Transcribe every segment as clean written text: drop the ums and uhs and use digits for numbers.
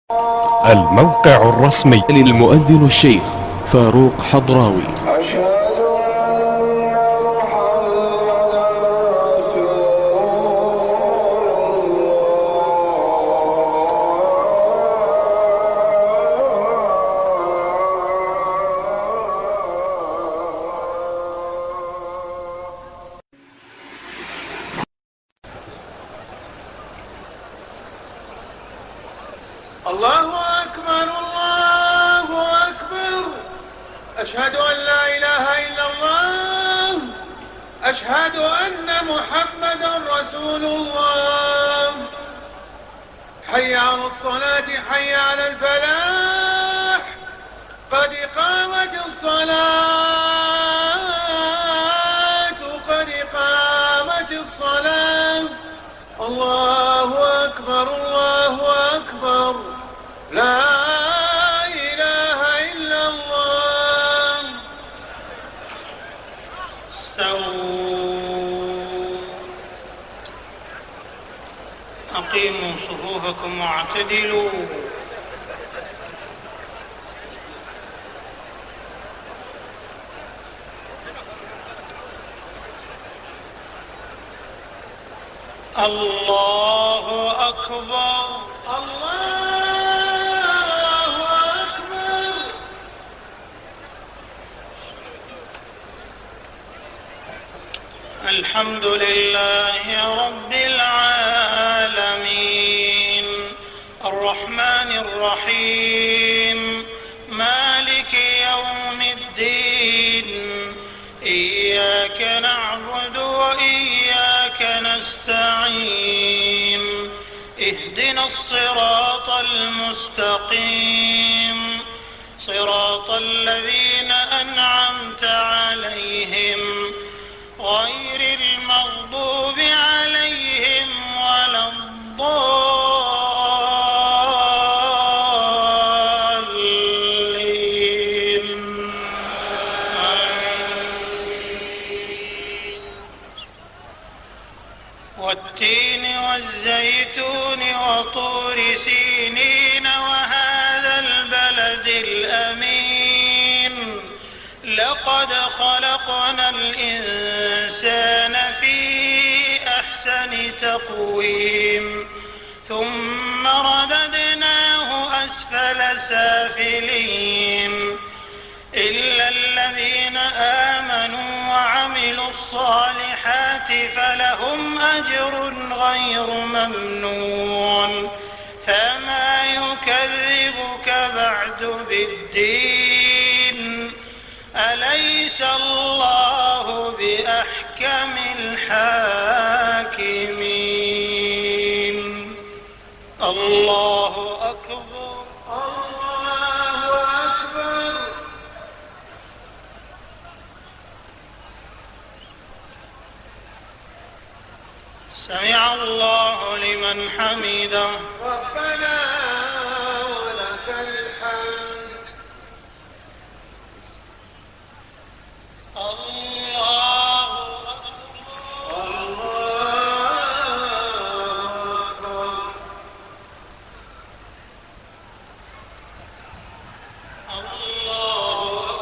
الموقع الرسمي للمؤذن الشيخ فاروق حضراوي. أشهد أن محمدا رسول الله أكبر الله أكبر. أشهد أن لا إله إلا الله. أشهد أن محمدا رسول الله. حي على الصلاة حي على الفلاح. قد قامت الصلاة قد قامت الصلاة. الله أكبر الله أكبر. لا إله إلا الله. استووا. أقيموا صفوفكم واعتدلوا. الله أكبر الله أكبر. الحمد لله رب العالمين الرحمن الرحيم مالك يوم الدين. إياك نعبد وإياك نستعين. اهدنا الصراط المستقيم صراط الذين أنعمت عليهم غير المغضوب عليهم ولا الضالين. والتين والزيتون وطور سينين وهذا البلد الأمين. لقد خلقنا الإنسان في أحسن تقويم ثم رددناه أسفل سافلين إلا الذين آمنوا وعملوا الصالحات فلهم أجر غير ممنون. فما يكذبك بعد بالدين. أليس الله بأحكم الحاكمين. الله أكبر الله أكبر. سمع الله لمن حمده ربنا ولك الحمد. الله أكبر الله أكبر. الله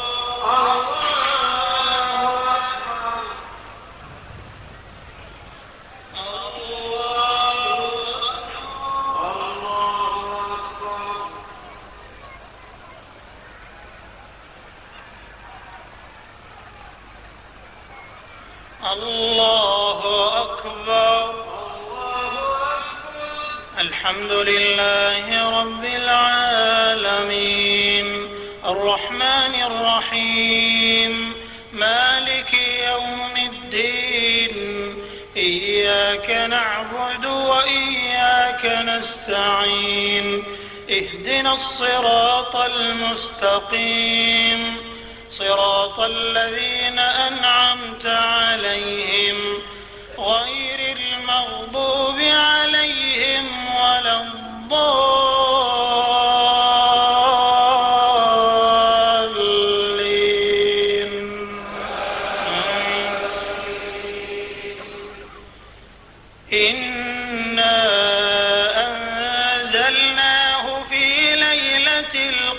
أكبر. الحمد لله رب العالمين الرحمن الرحيم مالك يوم الدين. إياك نعبد وإياك نستعين. اهدنا الصراط المستقيم صراط الذين أنعمت عليهم غير المغضوب عليهم ولا الضالين. إنا أنزلناه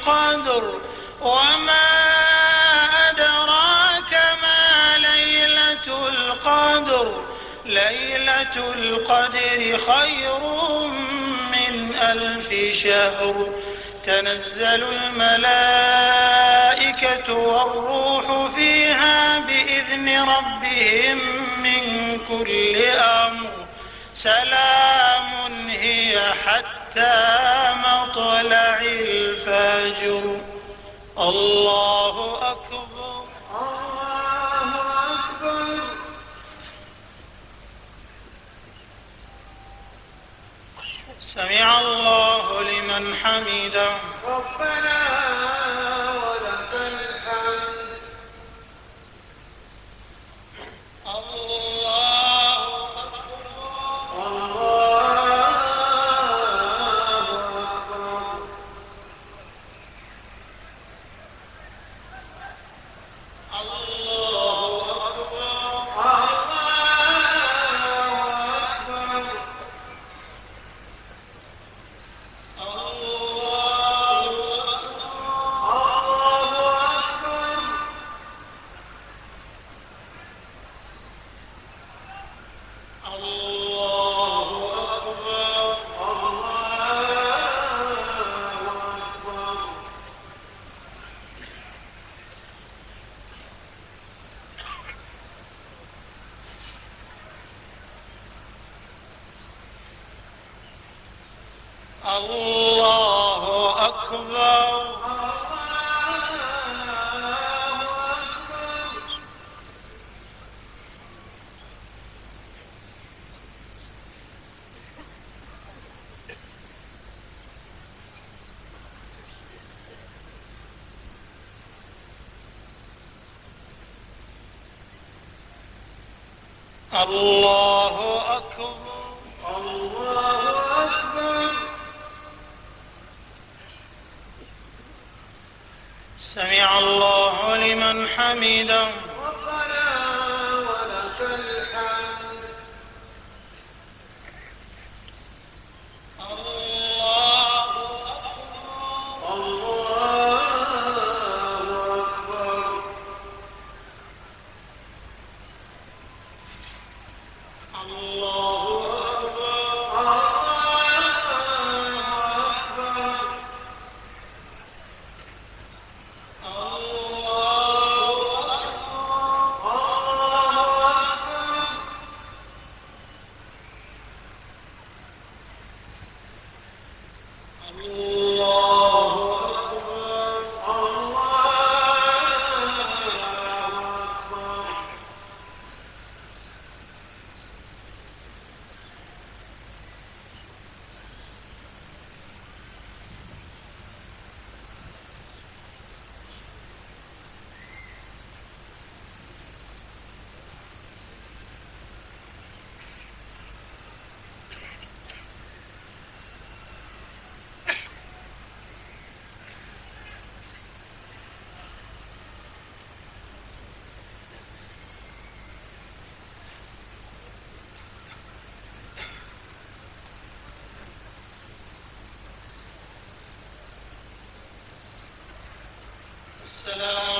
القدر وما أدراك ما ليلة القدر ليلة القدر خير من 1000 شهر تنزل الملائكة والروح فيها بإذن ربهم من كل أمر سلام هي حتى مطلع الفجر. الله أكبر الله أكبر. سمع الله لمن حمده. ربنا ولك الحمد. الله أكبر الله أكبر. الله أكبر. الله أكبر الله أكبر. سمع الله لمن حمده. ربنا ولك الحمد. الله أكبر الله أكبر. الله السلام